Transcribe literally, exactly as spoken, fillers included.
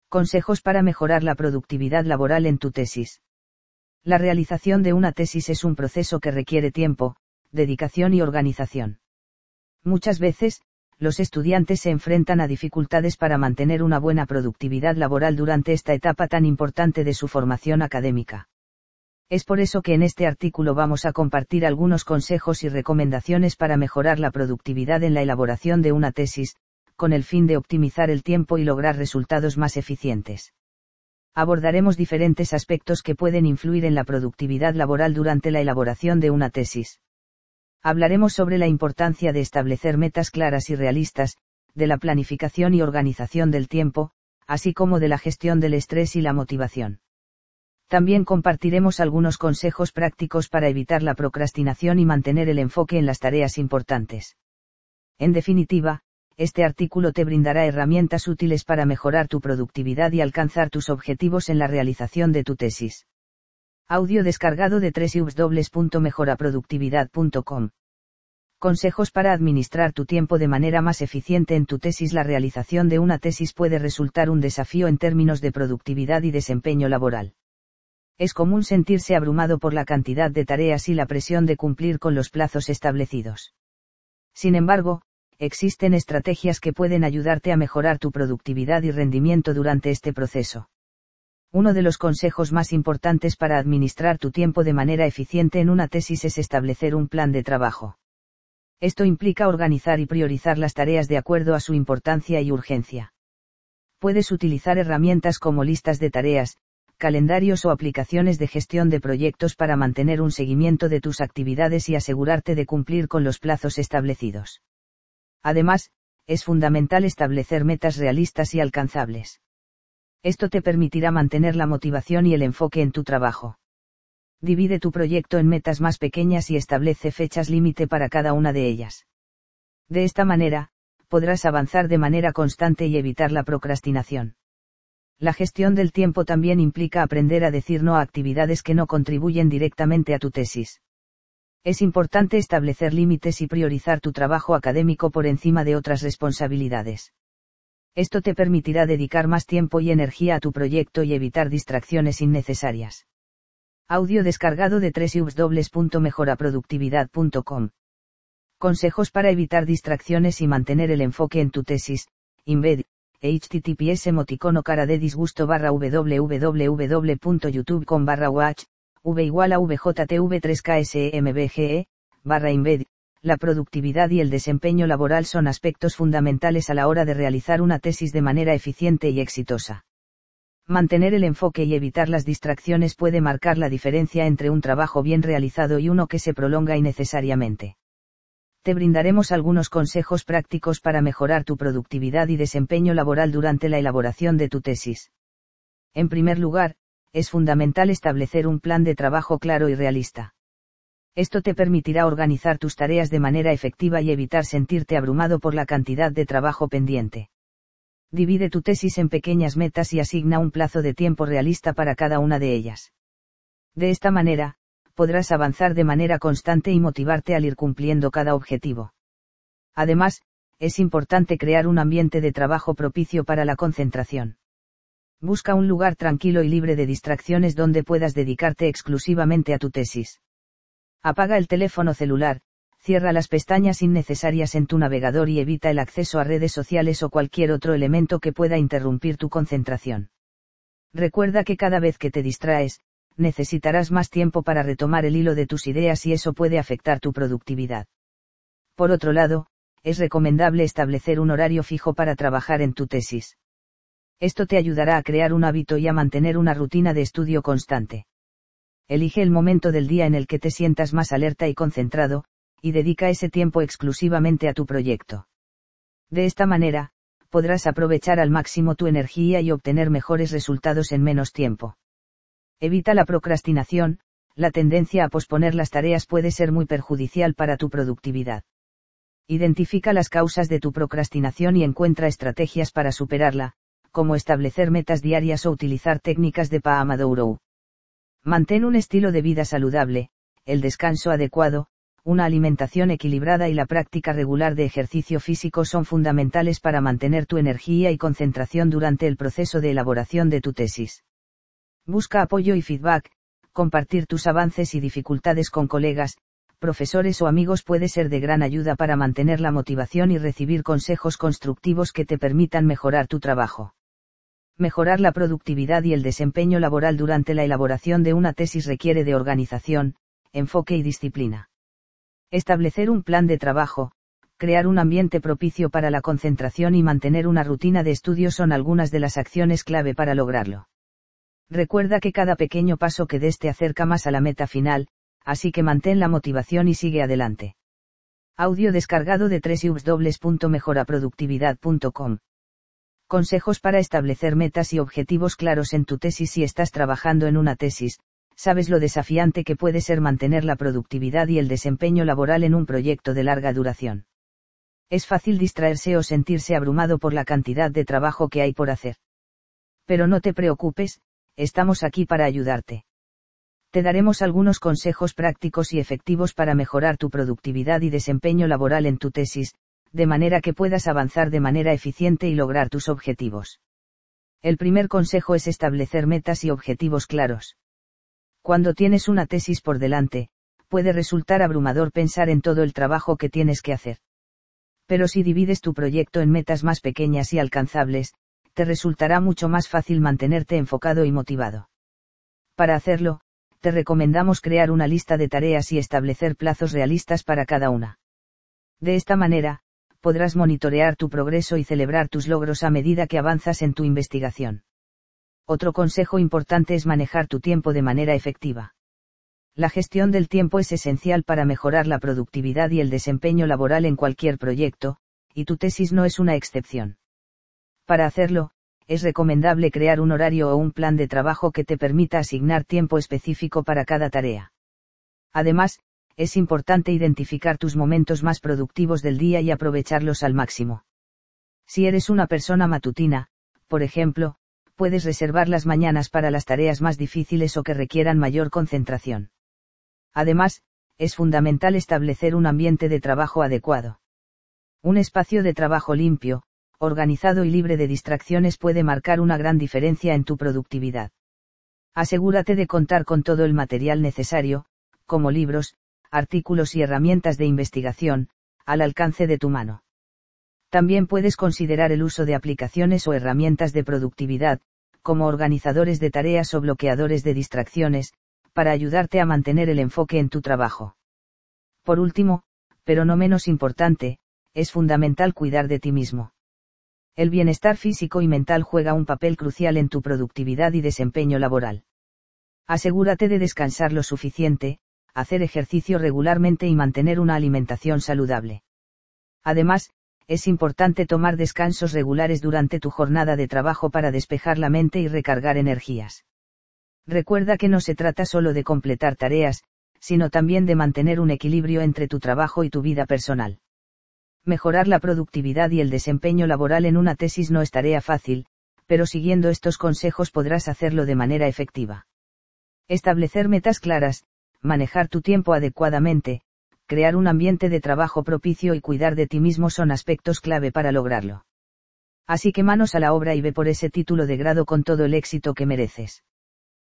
Consejos para mejorar la productividad laboral en tu tesis. La realización de una tesis es un proceso que requiere tiempo, dedicación y organización. Muchas veces, los estudiantes se enfrentan a dificultades para mantener una buena productividad laboral durante esta etapa tan importante de su formación académica. Es por eso que en este artículo vamos a compartir algunos consejos y recomendaciones para mejorar la productividad en la elaboración de una tesis, con el fin de optimizar el tiempo y lograr resultados más eficientes. Abordaremos diferentes aspectos que pueden influir en la productividad laboral durante la elaboración de una tesis. Hablaremos sobre la importancia de establecer metas claras y realistas, de la planificación y organización del tiempo, así como de la gestión del estrés y la motivación. También compartiremos algunos consejos prácticos para evitar la procrastinación y mantener el enfoque en las tareas importantes. En definitiva, este artículo te brindará herramientas útiles para mejorar tu productividad y alcanzar tus objetivos en la realización de tu tesis. Audio descargado de doble u doble u doble u punto mejora productividad punto com. Consejos para administrar tu tiempo de manera más eficiente en tu tesis. La realización de una tesis puede resultar un desafío en términos de productividad y desempeño laboral. Es común sentirse abrumado por la cantidad de tareas y la presión de cumplir con los plazos establecidos. Sin embargo, existen estrategias que pueden ayudarte a mejorar tu productividad y rendimiento durante este proceso. Uno de los consejos más importantes para administrar tu tiempo de manera eficiente en una tesis es establecer un plan de trabajo. Esto implica organizar y priorizar las tareas de acuerdo a su importancia y urgencia. Puedes utilizar herramientas como listas de tareas, calendarios o aplicaciones de gestión de proyectos para mantener un seguimiento de tus actividades y asegurarte de cumplir con los plazos establecidos. Además, es fundamental establecer metas realistas y alcanzables. Esto te permitirá mantener la motivación y el enfoque en tu trabajo. Divide tu proyecto en metas más pequeñas y establece fechas límite para cada una de ellas. De esta manera, podrás avanzar de manera constante y evitar la procrastinación. La gestión del tiempo también implica aprender a decir no a actividades que no contribuyen directamente a tu tesis. Es importante establecer límites y priorizar tu trabajo académico por encima de otras responsabilidades. Esto te permitirá dedicar más tiempo y energía a tu proyecto y evitar distracciones innecesarias. Audio descargado de doble u doble u doble u punto mejora productividad punto com. Consejos para evitar distracciones y mantener el enfoque en tu tesis. Embed, https emoticono cara de disgusto barra www punto youtube punto com barra watch, v igual a vjtv tres k sembge, barra embed. La productividad y el desempeño laboral son aspectos fundamentales a la hora de realizar una tesis de manera eficiente y exitosa. Mantener el enfoque y evitar las distracciones puede marcar la diferencia entre un trabajo bien realizado y uno que se prolonga innecesariamente. Te brindaremos algunos consejos prácticos para mejorar tu productividad y desempeño laboral durante la elaboración de tu tesis. En primer lugar, es fundamental establecer un plan de trabajo claro y realista. Esto te permitirá organizar tus tareas de manera efectiva y evitar sentirte abrumado por la cantidad de trabajo pendiente. Divide tu tesis en pequeñas metas y asigna un plazo de tiempo realista para cada una de ellas. De esta manera, podrás avanzar de manera constante y motivarte al ir cumpliendo cada objetivo. Además, es importante crear un ambiente de trabajo propicio para la concentración. Busca un lugar tranquilo y libre de distracciones donde puedas dedicarte exclusivamente a tu tesis. Apaga el teléfono celular, cierra las pestañas innecesarias en tu navegador y evita el acceso a redes sociales o cualquier otro elemento que pueda interrumpir tu concentración. Recuerda que cada vez que te distraes, necesitarás más tiempo para retomar el hilo de tus ideas y eso puede afectar tu productividad. Por otro lado, es recomendable establecer un horario fijo para trabajar en tu tesis. Esto te ayudará a crear un hábito y a mantener una rutina de estudio constante. Elige el momento del día en el que te sientas más alerta y concentrado, y dedica ese tiempo exclusivamente a tu proyecto. De esta manera, podrás aprovechar al máximo tu energía y obtener mejores resultados en menos tiempo. Evita la procrastinación. La tendencia a posponer las tareas puede ser muy perjudicial para tu productividad. Identifica las causas de tu procrastinación y encuentra estrategias para superarla, como establecer metas diarias o utilizar técnicas de Pomodoro. Mantén un estilo de vida saludable, el descanso adecuado, una alimentación equilibrada y la práctica regular de ejercicio físico son fundamentales para mantener tu energía y concentración durante el proceso de elaboración de tu tesis. Busca apoyo y feedback, compartir tus avances y dificultades con colegas, profesores o amigos puede ser de gran ayuda para mantener la motivación y recibir consejos constructivos que te permitan mejorar tu trabajo. Mejorar la productividad y el desempeño laboral durante la elaboración de una tesis requiere de organización, enfoque y disciplina. Establecer un plan de trabajo, crear un ambiente propicio para la concentración y mantener una rutina de estudio son algunas de las acciones clave para lograrlo. Recuerda que cada pequeño paso que des te acerca más a la meta final, así que mantén la motivación y sigue adelante. Audio descargado de doble u doble u doble u punto mejora productividad punto com. Consejos para establecer metas y objetivos claros en tu tesis. Si estás trabajando en una tesis, sabes lo desafiante que puede ser mantener la productividad y el desempeño laboral en un proyecto de larga duración. Es fácil distraerse o sentirse abrumado por la cantidad de trabajo que hay por hacer. Pero no te preocupes, estamos aquí para ayudarte. Te daremos algunos consejos prácticos y efectivos para mejorar tu productividad y desempeño laboral en tu tesis, de manera que puedas avanzar de manera eficiente y lograr tus objetivos. El primer consejo es establecer metas y objetivos claros. Cuando tienes una tesis por delante, puede resultar abrumador pensar en todo el trabajo que tienes que hacer. Pero si divides tu proyecto en metas más pequeñas y alcanzables, te resultará mucho más fácil mantenerte enfocado y motivado. Para hacerlo, te recomendamos crear una lista de tareas y establecer plazos realistas para cada una. De esta manera, podrás monitorear tu progreso y celebrar tus logros a medida que avanzas en tu investigación. Otro consejo importante es manejar tu tiempo de manera efectiva. La gestión del tiempo es esencial para mejorar la productividad y el desempeño laboral en cualquier proyecto, y tu tesis no es una excepción. Para hacerlo, es recomendable crear un horario o un plan de trabajo que te permita asignar tiempo específico para cada tarea. Además, es importante identificar tus momentos más productivos del día y aprovecharlos al máximo. Si eres una persona matutina, por ejemplo, puedes reservar las mañanas para las tareas más difíciles o que requieran mayor concentración. Además, es fundamental establecer un ambiente de trabajo adecuado. Un espacio de trabajo limpio, organizado y libre de distracciones puede marcar una gran diferencia en tu productividad. Asegúrate de contar con todo el material necesario, como libros, artículos y herramientas de investigación, al alcance de tu mano. También puedes considerar el uso de aplicaciones o herramientas de productividad, como organizadores de tareas o bloqueadores de distracciones, para ayudarte a mantener el enfoque en tu trabajo. Por último, pero no menos importante, es fundamental cuidar de ti mismo. El bienestar físico y mental juega un papel crucial en tu productividad y desempeño laboral. Asegúrate de descansar lo suficiente, hacer ejercicio regularmente y mantener una alimentación saludable. Además, es importante tomar descansos regulares durante tu jornada de trabajo para despejar la mente y recargar energías. Recuerda que no se trata solo de completar tareas, sino también de mantener un equilibrio entre tu trabajo y tu vida personal. Mejorar la productividad y el desempeño laboral en una tesis no es tarea fácil, pero siguiendo estos consejos podrás hacerlo de manera efectiva. Establecer metas claras, manejar tu tiempo adecuadamente, crear un ambiente de trabajo propicio y cuidar de ti mismo son aspectos clave para lograrlo. Así que manos a la obra y ve por ese título de grado con todo el éxito que mereces.